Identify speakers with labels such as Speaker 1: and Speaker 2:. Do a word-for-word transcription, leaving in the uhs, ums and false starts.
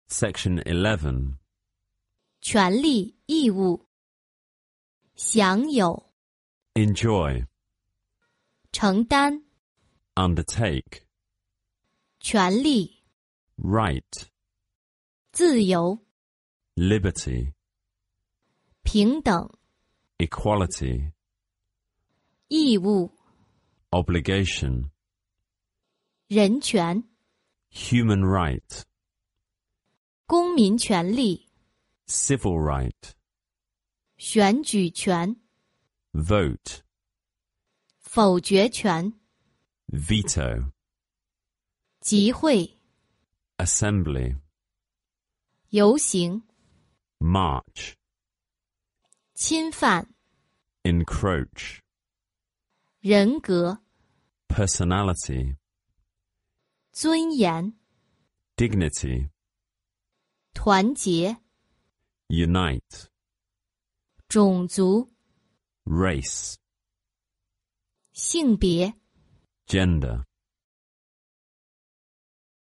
Speaker 1: Section eleven.
Speaker 2: 权利义务，享有，
Speaker 1: Enjoy.
Speaker 2: 承担，
Speaker 1: Undertake.
Speaker 2: 权利，
Speaker 1: Right.
Speaker 2: 自由，
Speaker 1: Liberty.
Speaker 2: 平等，
Speaker 1: Equality.
Speaker 2: 义务，
Speaker 1: Obligation.
Speaker 2: 人权，
Speaker 1: Human right.
Speaker 2: 公民权利，
Speaker 1: Civil right.
Speaker 2: 选举权，
Speaker 1: Vote.
Speaker 2: 否决权，
Speaker 1: Veto.
Speaker 2: 集会，
Speaker 1: Assembly.
Speaker 2: 游行，
Speaker 1: March.
Speaker 2: 侵犯，
Speaker 1: Encroach.
Speaker 2: 人格，
Speaker 1: Personality.
Speaker 2: 尊严，
Speaker 1: Dignity.
Speaker 2: 团结，
Speaker 1: Unite.
Speaker 2: 种族，
Speaker 1: Race.
Speaker 2: 性别，
Speaker 1: Gender.